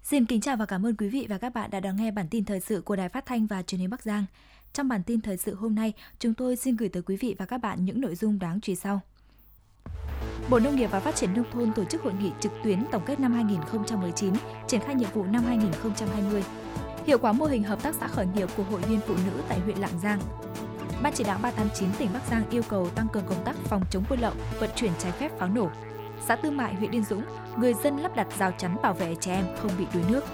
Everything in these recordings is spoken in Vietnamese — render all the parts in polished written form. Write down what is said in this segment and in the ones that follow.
Xin kính chào và cảm ơn quý vị và các bạn đã đón nghe bản tin thời sự của Đài Phát thanh và Truyền hình Bắc Giang. Trong bản tin thời sự hôm nay, chúng tôi xin gửi tới quý vị và các bạn những nội dung đáng chú ý sau. Bộ Nông nghiệp và Phát triển Nông thôn tổ chức hội nghị trực tuyến tổng kết năm 2019, triển khai nhiệm vụ năm 2020. Hiệu quả mô hình hợp tác xã khởi nghiệp của Hội viên Phụ nữ tại huyện Lạng Giang. Ban chỉ đạo 389 tỉnh Bắc Giang yêu cầu tăng cường công tác phòng chống buôn lậu, vận chuyển trái phép pháo nổ. Xã Tư Mại, huyện Yên Dũng, người dân lắp đặt rào chắn bảo vệ trẻ em không bị đuối nước.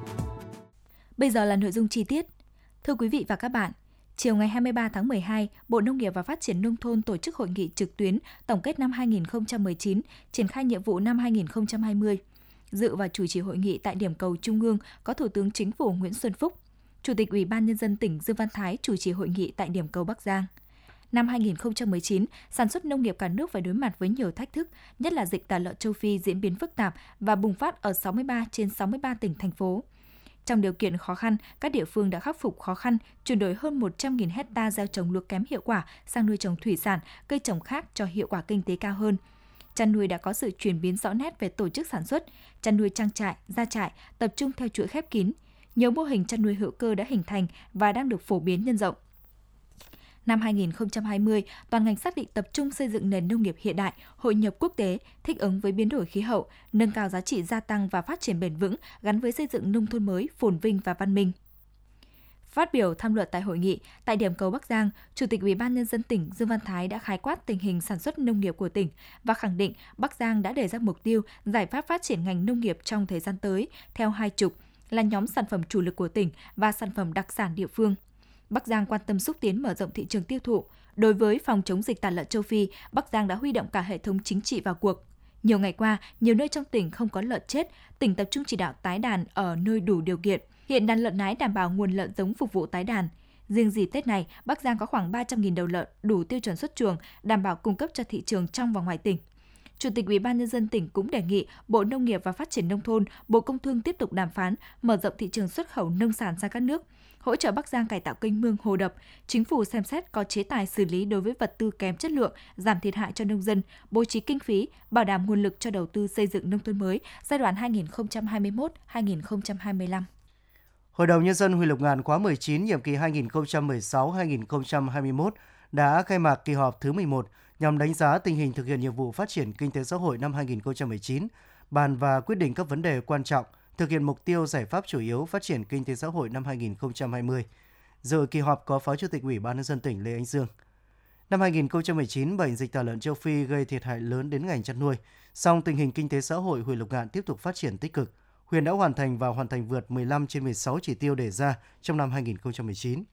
Bây giờ là nội dung chi tiết. Thưa quý vị và các bạn, chiều ngày 23 tháng 12, Bộ Nông nghiệp và Phát triển Nông thôn tổ chức hội nghị trực tuyến tổng kết năm 2019, triển khai nhiệm vụ năm 2020. Dự và chủ trì hội nghị tại điểm cầu Trung ương có Thủ tướng Chính phủ Nguyễn Xuân Phúc. Chủ tịch Ủy ban Nhân dân tỉnh Dương Văn Thái chủ trì hội nghị tại điểm cầu Bắc Giang. Năm 2019, sản xuất nông nghiệp cả nước phải đối mặt với nhiều thách thức, nhất là dịch tả lợn châu Phi diễn biến phức tạp và bùng phát ở 63 trên 63 tỉnh, thành phố. Trong điều kiện khó khăn, các địa phương đã khắc phục khó khăn, chuyển đổi hơn 100.000 hecta gieo trồng lúa kém hiệu quả sang nuôi trồng thủy sản, cây trồng khác cho hiệu quả kinh tế cao hơn. Chăn nuôi đã có sự chuyển biến rõ nét về tổ chức sản xuất, chăn nuôi trang trại, gia trại, tập trung theo chuỗi khép kín. Nhiều mô hình chăn nuôi hữu cơ đã hình thành và đang được phổ biến nhân rộng. Năm 2020, toàn ngành xác định tập trung xây dựng nền nông nghiệp hiện đại, hội nhập quốc tế, thích ứng với biến đổi khí hậu, nâng cao giá trị gia tăng và phát triển bền vững gắn với xây dựng nông thôn mới, phồn vinh và văn minh. Phát biểu tham luận tại hội nghị, tại điểm cầu Bắc Giang, Chủ tịch Ủy ban Nhân dân tỉnh Dương Văn Thái đã khái quát tình hình sản xuất nông nghiệp của tỉnh và khẳng định Bắc Giang đã đề ra mục tiêu giải pháp phát triển ngành nông nghiệp trong thời gian tới theo hai trục là nhóm sản phẩm chủ lực của tỉnh và sản phẩm đặc sản địa phương. Bắc Giang quan tâm xúc tiến mở rộng thị trường tiêu thụ. Đối với phòng chống dịch tả lợn châu Phi, Bắc Giang đã huy động cả hệ thống chính trị vào cuộc. Nhiều ngày qua, nhiều nơi trong tỉnh không có lợn chết, tỉnh tập trung chỉ đạo tái đàn ở nơi đủ điều kiện. Hiện đàn lợn nái đảm bảo nguồn lợn giống phục vụ tái đàn. Riêng dịp Tết này, Bắc Giang có khoảng 300.000 đầu lợn đủ tiêu chuẩn xuất chuồng, đảm bảo cung cấp cho thị trường trong và ngoài tỉnh. Chủ tịch Ủy ban Nhân dân tỉnh cũng đề nghị Bộ Nông nghiệp và Phát triển Nông thôn, Bộ Công Thương tiếp tục đàm phán, mở rộng thị trường xuất khẩu nông sản sang các nước, hỗ trợ Bắc Giang cải tạo kênh mương hồ đập. Chính phủ xem xét có chế tài xử lý đối với vật tư kém chất lượng, giảm thiệt hại cho nông dân, bố trí kinh phí, bảo đảm nguồn lực cho đầu tư xây dựng nông thôn mới giai đoạn 2021-2025. Hội đồng Nhân dân huyện Lục Ngạn khóa 19, nhiệm kỳ 2016-2021 đã khai mạc kỳ họp thứ 11 nhằm đánh giá tình hình thực hiện nhiệm vụ phát triển kinh tế xã hội năm 2019, bàn và quyết định các vấn đề quan trọng, thực hiện mục tiêu giải pháp chủ yếu phát triển kinh tế xã hội năm 2020. Dự kỳ họp có Phó Chủ tịch Ủy ban Nhân dân tỉnh Lê Ánh Dương. Năm 2019, bệnh dịch tả lợn châu Phi gây thiệt hại lớn đến ngành chăn nuôi, song tình hình kinh tế xã hội huyện Lục Ngạn tiếp tục phát triển tích cực. Huyện đã hoàn thành vượt 15 trên 16 chỉ tiêu đề ra trong năm 2019.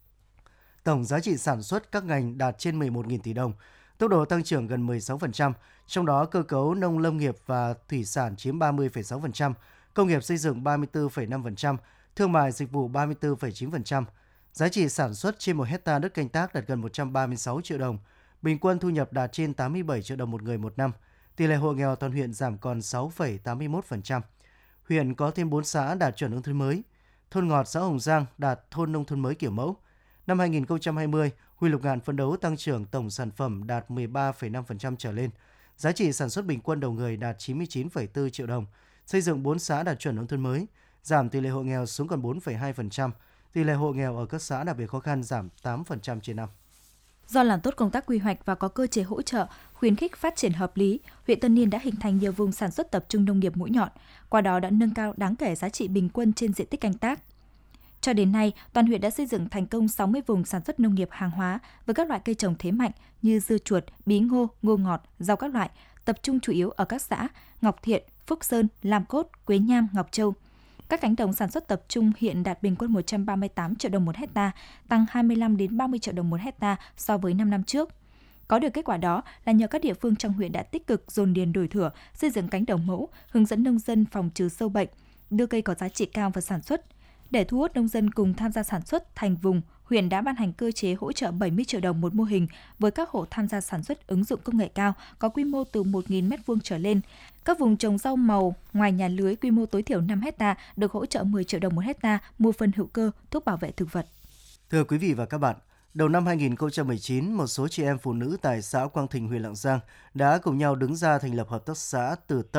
Tổng giá trị sản xuất các ngành đạt trên 11.000 tỷ đồng, tốc độ tăng trưởng gần 16%, trong đó cơ cấu nông lâm nghiệp và thủy sản chiếm 30,6%, công nghiệp xây dựng 34,5%, thương mại dịch vụ 34,9%. Giá trị sản xuất trên 1 hectare đất canh tác đạt gần 136 triệu đồng, bình quân thu nhập đạt trên 87 triệu đồng một người một năm. Tỷ lệ hộ nghèo toàn huyện giảm còn 6,81%. Huyện có thêm 4 xã đạt chuẩn nông thôn mới. Thôn Ngọt, xã Hồng Giang đạt thôn nông thôn mới kiểu mẫu. Năm 2020, huyện Lục Ngạn phấn đấu tăng trưởng tổng sản phẩm đạt 13,5% trở lên. Giá trị sản xuất bình quân đầu người đạt 99,4 triệu đồng. Xây dựng 4 xã đạt chuẩn nông thôn mới, giảm tỷ lệ hộ nghèo xuống còn 4,2%. Tỷ lệ hộ nghèo ở các xã đặc biệt khó khăn giảm 8% trên năm. Do làm tốt công tác quy hoạch và có cơ chế hỗ trợ, khuyến khích phát triển hợp lý, huyện Tân Niên đã hình thành nhiều vùng sản xuất tập trung nông nghiệp mũi nhọn, qua đó đã nâng cao đáng kể giá trị bình quân trên diện tích canh tác. Cho đến nay, toàn huyện đã xây dựng thành công 60 vùng sản xuất nông nghiệp hàng hóa với các loại cây trồng thế mạnh như dưa chuột, bí ngô, ngô ngọt, rau các loại, tập trung chủ yếu ở các xã Ngọc Thiện, Phúc Sơn, Lam Cốt, Quế Nham, Ngọc Châu. Các cánh đồng sản xuất tập trung hiện đạt bình quân 138 triệu đồng một hecta, tăng 25 đến 30 triệu đồng một hecta so với 5 năm trước. Có được kết quả đó là nhờ các địa phương trong huyện đã tích cực dồn điền đổi thửa, xây dựng cánh đồng mẫu, hướng dẫn nông dân phòng trừ sâu bệnh, đưa cây có giá trị cao vào sản xuất. Để thu hút nông dân cùng tham gia sản xuất thành vùng, huyện đã ban hành cơ chế hỗ trợ 70 triệu đồng một mô hình với các hộ tham gia sản xuất ứng dụng công nghệ cao có quy mô từ 1.000 m2 trở lên. Các vùng trồng rau màu ngoài nhà lưới quy mô tối thiểu 5 hecta được hỗ trợ 10 triệu đồng một hecta mua phân hữu cơ, thuốc bảo vệ thực vật. Thưa quý vị và các bạn, đầu năm 2019, một số chị em phụ nữ tại xã Quang Thịnh, huyện Lạng Giang đã cùng nhau đứng ra thành lập hợp tác xã Từ Tâm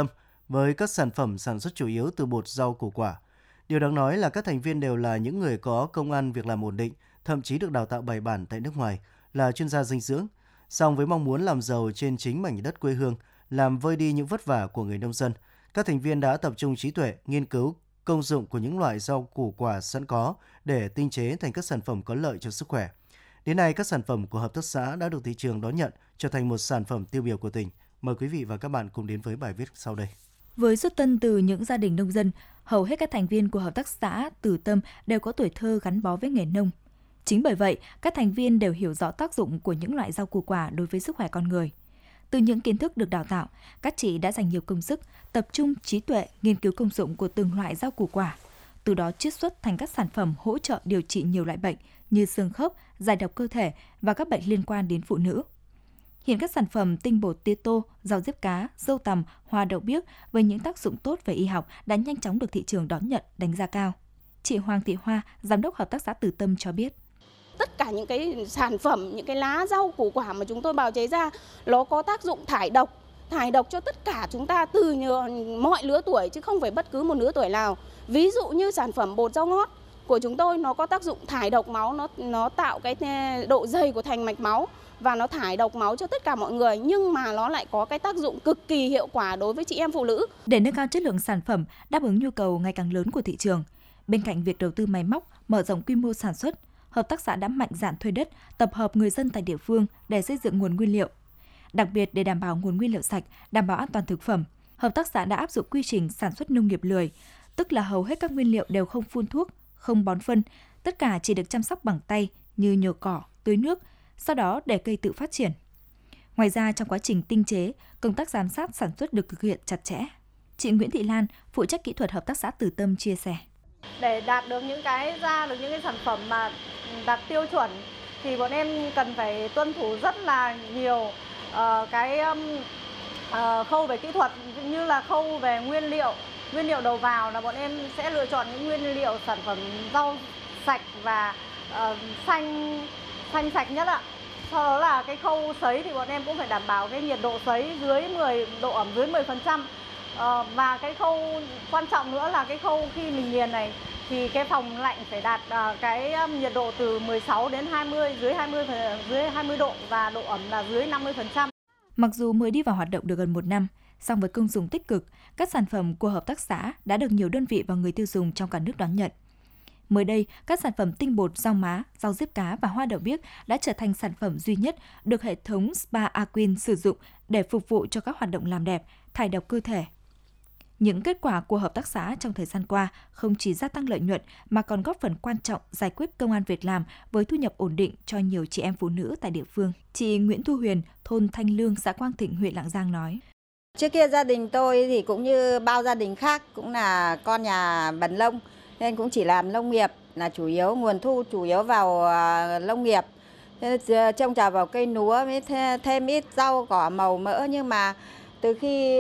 với các sản phẩm sản xuất chủ yếu từ bột rau củ quả. Điều đáng nói là các thành viên đều là những người có công ăn việc làm ổn định, thậm chí được đào tạo bài bản tại nước ngoài, là chuyên gia dinh dưỡng. Song với mong muốn làm giàu trên chính mảnh đất quê hương, làm vơi đi những vất vả của người nông dân, các thành viên đã tập trung trí tuệ, nghiên cứu công dụng của những loại rau củ quả sẵn có để tinh chế thành các sản phẩm có lợi cho sức khỏe. Đến nay, các sản phẩm của hợp tác xã đã được thị trường đón nhận, trở thành một sản phẩm tiêu biểu của tỉnh. Mời quý vị và các bạn cùng đến với bài viết sau đây. Với xuất thân từ những gia đình nông dân, hầu hết các thành viên của hợp tác xã Từ Tâm đều có tuổi thơ gắn bó với nghề nông. Chính bởi vậy, các thành viên đều hiểu rõ tác dụng của những loại rau củ quả đối với sức khỏe con người. Từ những kiến thức được đào tạo, các chị đã dành nhiều công sức, tập trung trí tuệ nghiên cứu công dụng của từng loại rau củ quả. Từ đó chiết xuất thành các sản phẩm hỗ trợ điều trị nhiều loại bệnh như xương khớp, giải độc cơ thể và các bệnh liên quan đến phụ nữ. Hiện các sản phẩm tinh bột tía tô, rau diếp cá, dâu tằm, hoa đậu biếc với những tác dụng tốt về y học đã nhanh chóng được thị trường đón nhận, đánh giá cao. Chị Hoàng Thị Hoa, giám đốc hợp tác xã Từ Tâm cho biết. Tất cả những cái sản phẩm, những cái lá rau củ quả mà chúng tôi bào chế ra, nó có tác dụng thải độc cho tất cả chúng ta từ mọi lứa tuổi chứ không phải bất cứ một lứa tuổi nào. Ví dụ như sản phẩm bột rau ngót của chúng tôi nó có tác dụng thải độc máu, nó tạo cái độ dày của thành mạch máu và nó thải độc máu cho tất cả mọi người, nhưng mà nó lại có cái tác dụng cực kỳ hiệu quả đối với chị em phụ nữ. Để nâng cao chất lượng sản phẩm, đáp ứng nhu cầu ngày càng lớn của thị trường, bên cạnh việc đầu tư máy móc, mở rộng quy mô sản xuất, hợp tác xã đã mạnh dạn thuê đất, tập hợp người dân tại địa phương để xây dựng nguồn nguyên liệu. Đặc biệt để đảm bảo nguồn nguyên liệu sạch, đảm bảo an toàn thực phẩm, hợp tác xã đã áp dụng quy trình sản xuất nông nghiệp lười, tức là hầu hết các nguyên liệu đều không phun thuốc, không bón phân, tất cả chỉ được chăm sóc bằng tay như nhổ cỏ, tưới nước, sau đó để cây tự phát triển. Ngoài ra, trong quá trình tinh chế, công tác giám sát sản xuất được thực hiện chặt chẽ. Chị Nguyễn Thị Lan, phụ trách kỹ thuật hợp tác xã Từ Tâm chia sẻ. Để đạt được những cái sản phẩm mà đạt tiêu chuẩn thì bọn em cần phải tuân thủ rất là nhiều khâu về kỹ thuật, như là khâu về nguyên liệu đầu vào là bọn em sẽ lựa chọn những nguyên liệu sản phẩm rau sạch và xanh sạch nhất ạ. Sau đó là cái khâu sấy thì bọn em cũng phải đảm bảo cái nhiệt độ sấy độ ẩm dưới 10%. Và cái khâu quan trọng nữa là cái khâu khi mình nghiền này thì cái phòng lạnh phải đạt cái nhiệt độ từ 16 đến 20, dưới 20 độ và độ ẩm là dưới 50%. Mặc dù mới đi vào hoạt động được gần 1 năm, song với công dụng tích cực, các sản phẩm của hợp tác xã đã được nhiều đơn vị và người tiêu dùng trong cả nước đón nhận. Mới đây, các sản phẩm tinh bột rau má, rau diếp cá và hoa đậu biếc đã trở thành sản phẩm duy nhất được hệ thống Spa Aquin sử dụng để phục vụ cho các hoạt động làm đẹp, thải độc cơ thể. Những kết quả của hợp tác xã trong thời gian qua không chỉ gia tăng lợi nhuận mà còn góp phần quan trọng giải quyết công ăn việc làm với thu nhập ổn định cho nhiều chị em phụ nữ tại địa phương. Chị Nguyễn Thu Huyền, thôn Thanh Lương, xã Quang Thịnh, huyện Lạng Giang nói. Trước kia gia đình tôi thì cũng như bao gia đình khác cũng là con nhà bần nông nên cũng chỉ làm nông nghiệp là chủ yếu, nguồn thu chủ yếu vào nông nghiệp. Trông trọt vào cây lúa với thêm ít rau cỏ màu mỡ, nhưng mà từ khi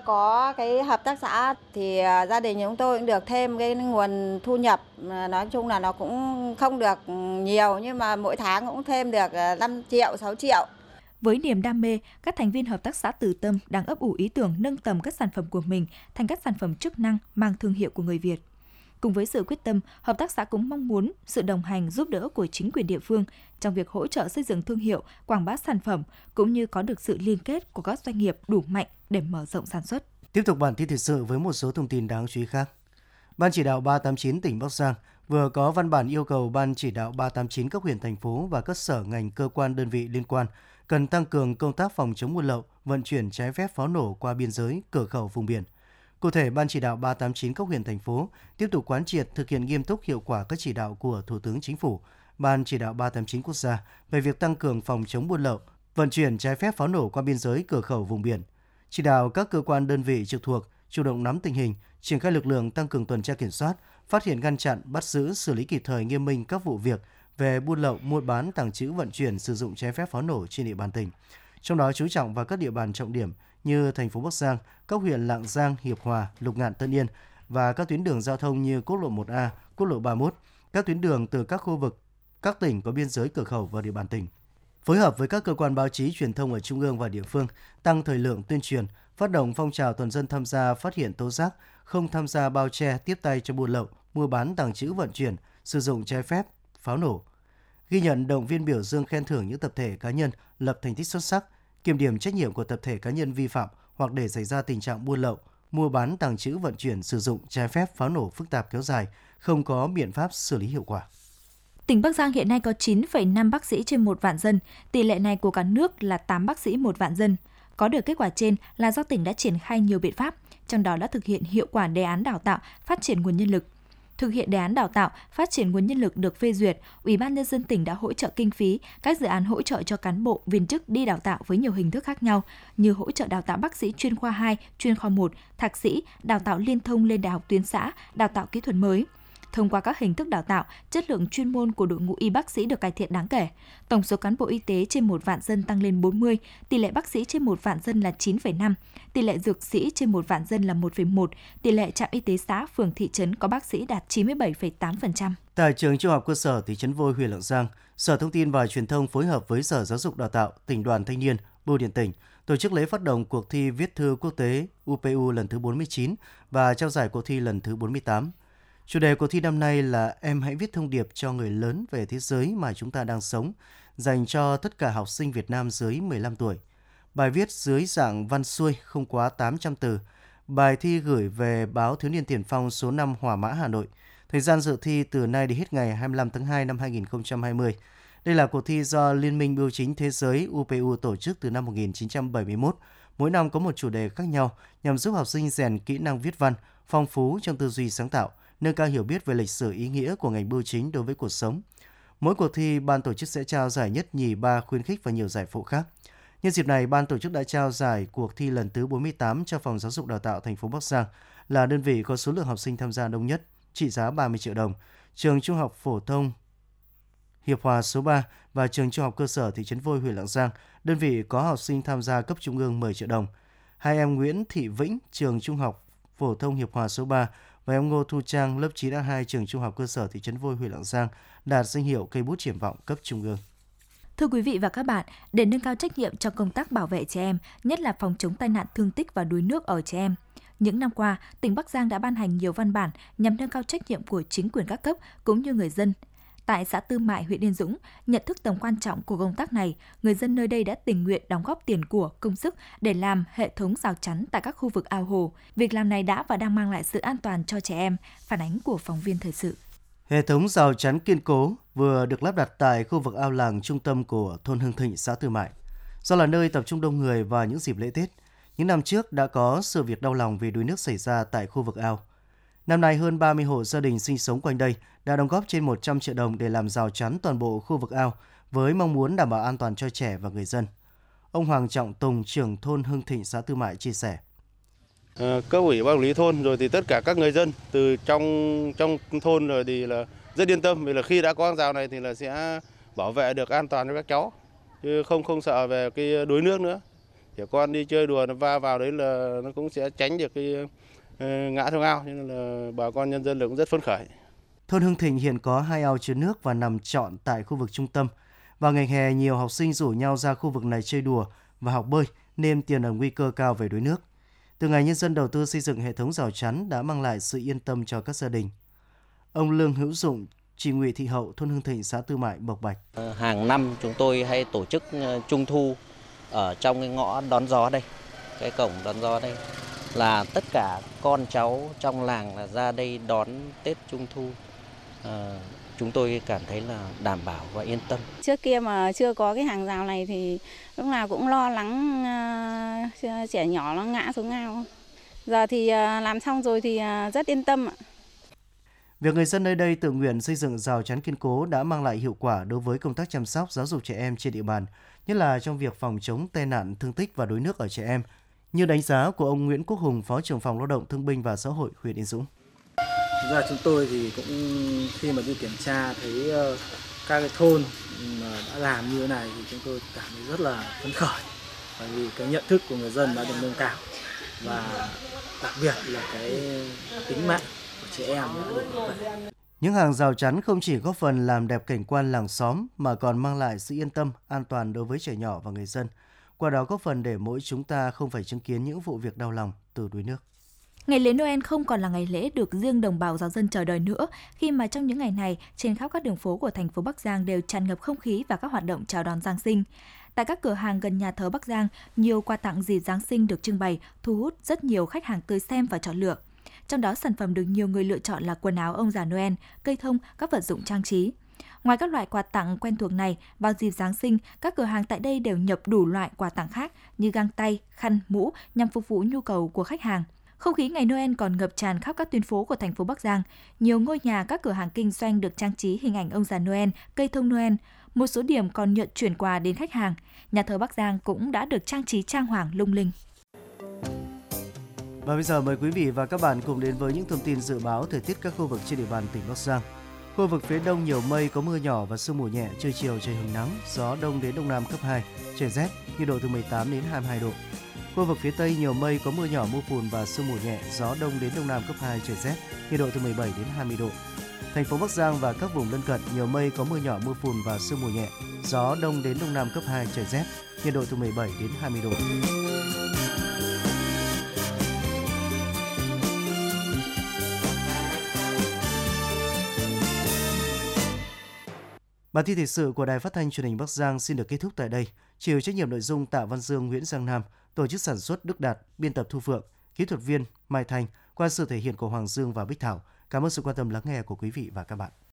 có cái hợp tác xã thì gia đình chúng tôi cũng được thêm cái nguồn thu nhập, nói chung là nó cũng không được nhiều nhưng mà mỗi tháng cũng thêm được 5 triệu, 6 triệu. Với niềm đam mê, các thành viên hợp tác xã Từ Tâm đang ấp ủ ý tưởng nâng tầm các sản phẩm của mình thành các sản phẩm chức năng mang thương hiệu của người Việt. Cùng với sự quyết tâm, hợp tác xã cũng mong muốn sự đồng hành giúp đỡ của chính quyền địa phương trong việc hỗ trợ xây dựng thương hiệu, quảng bá sản phẩm cũng như có được sự liên kết của các doanh nghiệp đủ mạnh để mở rộng sản xuất. Tiếp tục bản tin thời sự với một số thông tin đáng chú ý khác. Ban chỉ đạo 389 tỉnh Bắc Giang vừa có văn bản yêu cầu Ban chỉ đạo 389 các huyện, thành phố và các sở ngành, cơ quan, đơn vị liên quan cần tăng cường công tác phòng chống buôn lậu, vận chuyển trái phép pháo nổ qua biên giới, cửa khẩu vùng biển. Cụ thể, Ban chỉ đạo 389 các huyện, thành phố tiếp tục quán triệt thực hiện nghiêm túc hiệu quả các chỉ đạo của Thủ tướng Chính phủ, Ban chỉ đạo 389 quốc gia về việc tăng cường phòng chống buôn lậu, vận chuyển trái phép pháo nổ qua biên giới, cửa khẩu vùng biển. Chỉ đạo các cơ quan, đơn vị trực thuộc chủ động nắm tình hình, triển khai lực lượng tăng cường tuần tra kiểm soát, phát hiện, ngăn chặn, bắt giữ, xử lý kịp thời nghiêm minh các vụ việc về buôn lậu, mua bán, tàng trữ, vận chuyển, sử dụng trái phép pháo nổ trên địa bàn tỉnh. Trong đó chú trọng vào các địa bàn trọng điểm như thành phố Bắc Giang, các huyện Lạng Giang, Hiệp Hòa, Lục Ngạn, Tân Yên và các tuyến đường giao thông như quốc lộ 1A, quốc lộ 31, các tuyến đường từ các khu vực, các tỉnh có biên giới cửa khẩu vào địa bàn tỉnh. phối hợp với các cơ quan báo chí truyền thông ở trung ương và địa phương, tăng thời lượng tuyên truyền, phát động phong trào toàn dân tham gia phát hiện tố giác, không tham gia bao che, tiếp tay cho buôn lậu, mua bán, tàng trữ, vận chuyển, sử dụng trái phép pháo nổ. Ghi nhận, động viên, biểu dương, khen thưởng những tập thể cá nhân lập thành tích xuất sắc, kiểm điểm trách nhiệm của tập thể cá nhân vi phạm hoặc để xảy ra tình trạng buôn lậu, mua bán, tàng trữ, vận chuyển, sử dụng trái phép pháo nổ phức tạp kéo dài, không có biện pháp xử lý hiệu quả. Tỉnh Bắc Giang hiện nay có 9,5 bác sĩ trên 1 vạn dân, tỷ lệ này của cả nước là 8 bác sĩ 1 vạn dân. Có được kết quả trên là do tỉnh đã triển khai nhiều biện pháp, trong đó là thực hiện hiệu quả đề án đào tạo, phát triển nguồn nhân lực. Thực hiện đề án đào tạo, phát triển nguồn nhân lực được phê duyệt, Ủy ban Nhân dân tỉnh đã hỗ trợ kinh phí các dự án hỗ trợ cho cán bộ, viên chức đi đào tạo với nhiều hình thức khác nhau, như hỗ trợ đào tạo bác sĩ chuyên khoa 2, chuyên khoa 1, thạc sĩ, đào tạo liên thông lên đại học tuyến xã, đào tạo kỹ thuật mới. Thông qua các hình thức đào tạo, chất lượng chuyên môn của đội ngũ y bác sĩ được cải thiện đáng kể. Tổng số cán bộ y tế trên 1 vạn dân tăng lên 40, tỷ lệ bác sĩ trên 1 vạn dân là 9,5, tỷ lệ dược sĩ trên 1 vạn dân là 1,1, tỷ lệ trạm y tế xã, phường, thị trấn có bác sĩ đạt 97,8%. Tại trường Trung học cơ sở thị trấn Vôi, huyện Lạng Giang, Sở Thông tin và Truyền thông phối hợp với Sở Giáo dục Đào tạo, Tỉnh đoàn Thanh niên, Bưu điện tỉnh tổ chức lễ phát động cuộc thi viết thư quốc tế UPU lần thứ 49 và trao giải cuộc thi lần thứ 48. Chủ đề cuộc thi năm nay là Em hãy viết thông điệp cho người lớn về thế giới mà chúng ta đang sống, dành cho tất cả học sinh Việt Nam dưới 15 tuổi. Bài viết dưới dạng văn xuôi không quá 800 từ. Bài thi gửi về báo Thiếu niên Tiền phong số 5 Hỏa Mã, Hà Nội. Thời gian dự thi từ nay đến hết ngày 25 tháng 2 năm 2020. Đây là cuộc thi do Liên minh Bưu chính Thế giới UPU tổ chức từ năm 1971. Mỗi năm có một chủ đề khác nhau nhằm giúp học sinh rèn kỹ năng viết văn, phong phú trong tư duy sáng tạo, nâng cao hiểu biết về lịch sử, ý nghĩa của ngành bưu chính đối với cuộc sống. Mỗi cuộc thi, ban tổ chức sẽ trao giải nhất, nhì, ba, khuyến khích và nhiều giải phụ khác. Nhân dịp này, ban tổ chức đã trao giải cuộc thi lần thứ 48 cho Phòng Giáo dục Đào tạo thành phố Bắc Giang, là đơn vị có số lượng học sinh tham gia đông nhất, trị giá 30 triệu đồng. Trường Trung học phổ thông Hiệp Hòa số 3 và Trường Trung học cơ sở thị trấn Vôi, huyện Lạng Giang, đơn vị có học sinh tham gia cấp trung ương 10 triệu đồng. Hai em Nguyễn Thị Vĩnh, Trường Trung học phổ thông Hiệp Hòa số 3 và em Ngô Thu Trang, lớp 9A2, Trường Trung học cơ sở thị trấn Vôi, huyện Lạng Giang đạt danh hiệu cây bút triển vọng cấp trung ương. Thưa quý vị và các bạn, để nâng cao trách nhiệm trong công tác bảo vệ trẻ em, nhất là phòng chống tai nạn thương tích và đuối nước ở trẻ em, những năm qua, tỉnh Bắc Giang đã ban hành nhiều văn bản nhằm nâng cao trách nhiệm của chính quyền các cấp cũng như người dân. Tại xã Tư Mại, huyện Yên Dũng, nhận thức tầm quan trọng của công tác này, người dân nơi đây đã tình nguyện đóng góp tiền của, công sức để làm hệ thống rào chắn tại các khu vực ao hồ. Việc làm này đã và đang mang lại sự an toàn cho trẻ em, phản ánh của phóng viên thời sự. Hệ thống rào chắn kiên cố vừa được lắp đặt tại khu vực ao làng trung tâm của thôn Hưng Thịnh, xã Tư Mại. Do là nơi tập trung đông người vào những dịp lễ Tết, những năm trước đã có sự việc đau lòng vì đuối nước xảy ra tại khu vực ao. Năm nay, hơn 30 hộ gia đình sinh sống quanh đây đã đóng góp trên 100 triệu đồng để làm rào chắn toàn bộ khu vực ao với mong muốn đảm bảo an toàn cho trẻ và người dân. Ông Hoàng Trọng Tùng, trưởng thôn Hưng Thịnh, xã Tư Mại chia sẻ. Cấp ủy ban quản lý thôn rồi thì tất cả các người dân từ trong thôn rồi thì là rất yên tâm vì là khi đã có hàng rào này thì là sẽ bảo vệ được an toàn cho các cháu, chứ không sợ về cái đuối nước nữa. Trẻ con đi chơi đùa nó va vào đấy là nó cũng sẽ tránh được cái ngã xuống ao, nên là bà con nhân dân cũng rất phấn khởi. Thôn Hưng Thịnh hiện có 2 ao chứa nước và nằm trọn tại khu vực trung tâm. Vào ngày hè, nhiều học sinh rủ nhau ra khu vực này chơi đùa và học bơi nên tiềm ẩn nguy cơ cao về đuối nước. Từ ngày nhân dân đầu tư xây dựng hệ thống rào chắn đã mang lại sự yên tâm cho các gia đình. Ông Lương Hữu Dụng, chị Nguyễn Thị Hậu, thôn Hưng Thịnh, xã Tư Mại, Bộc Bạch. Hàng năm chúng tôi hay tổ chức trung thu ở trong cái ngõ đón gió đây, cái cổng đón gió đây, là tất cả con cháu trong làng là ra đây đón Tết Trung thu. Chúng tôi cảm thấy là đảm bảo và yên tâm. Trước kia mà chưa có cái hàng rào này thì lúc nào cũng lo lắng trẻ nhỏ nó ngã xuống ao. Giờ thì làm xong rồi thì rất yên tâm ạ. Việc người dân nơi đây tự nguyện xây dựng rào chắn kiên cố đã mang lại hiệu quả đối với công tác chăm sóc giáo dục trẻ em trên địa bàn, nhất là trong việc phòng chống tai nạn thương tích và đuối nước ở trẻ em, như đánh giá của ông Nguyễn Quốc Hùng, Phó trưởng phòng Lao động Thương binh và Xã hội huyện Yên Dũng. Thực ra chúng tôi thì cũng khi mà đi kiểm tra thấy các cái thôn mà đã làm như thế này thì chúng tôi cảm thấy rất là phấn khởi, bởi vì cái nhận thức của người dân đã được nâng cao và đặc biệt là cái tính mạng của trẻ em đã được bảo vệ. Những hàng rào chắn không chỉ góp phần làm đẹp cảnh quan làng xóm mà còn mang lại sự yên tâm, an toàn đối với trẻ nhỏ và người dân. Qua đó góp phần để mỗi chúng ta không phải chứng kiến những vụ việc đau lòng từ đuối nước. Ngày lễ Noel không còn là ngày lễ được riêng đồng bào giáo dân chờ đợi nữa, khi mà trong những ngày này, trên khắp các đường phố của thành phố Bắc Giang đều tràn ngập không khí và các hoạt động chào đón Giáng sinh. Tại các cửa hàng gần nhà thờ Bắc Giang, nhiều quà tặng dịp Giáng sinh được trưng bày, thu hút rất nhiều khách hàng tới xem và chọn lựa. Trong đó, sản phẩm được nhiều người lựa chọn là quần áo ông già Noel, cây thông, các vật dụng trang trí. Ngoài các loại quà tặng quen thuộc này, vào dịp Giáng sinh, các cửa hàng tại đây đều nhập đủ loại quà tặng khác như găng tay, khăn, mũ nhằm phục vụ nhu cầu của khách hàng. Không khí ngày Noel còn ngập tràn khắp các tuyến phố của thành phố Bắc Giang. Nhiều ngôi nhà, các cửa hàng kinh doanh được trang trí hình ảnh ông già Noel, cây thông Noel. Một số điểm còn nhận chuyển quà đến khách hàng. Nhà thờ Bắc Giang cũng đã được trang trí trang hoàng lung linh. Và bây giờ mời quý vị và các bạn cùng đến với những thông tin dự báo thời tiết các khu vực trên địa bàn tỉnh Bắc Giang. Khu vực phía Đông nhiều mây, có mưa nhỏ và sương mù nhẹ, trưa chiều trời hứng nắng, gió Đông đến Đông Nam cấp 2, trời rét, nhiệt độ từ 18 đến 22 độ. Khu vực phía Tây nhiều mây, có mưa nhỏ, mưa phùn và sương mù nhẹ, gió Đông đến Đông Nam cấp 2, trời rét, nhiệt độ từ 17 đến 20 độ. Thành phố Bắc Giang và các vùng lân cận nhiều mây, có mưa nhỏ, mưa phùn và sương mù nhẹ, gió Đông đến Đông Nam cấp 2, trời rét, nhiệt độ từ 17 đến 20 độ. Bản tin thời sự của Đài Phát thanh Truyền hình Bắc Giang xin được kết thúc tại đây. Chịu trách nhiệm nội dung Tạ Văn Dương, Nguyễn Giang Nam, tổ chức sản xuất Đức Đạt, biên tập Thu Phượng, kỹ thuật viên Mai Thanh, qua sự thể hiện của Hoàng Dương và Bích Thảo. Cảm ơn sự quan tâm lắng nghe của quý vị và các bạn.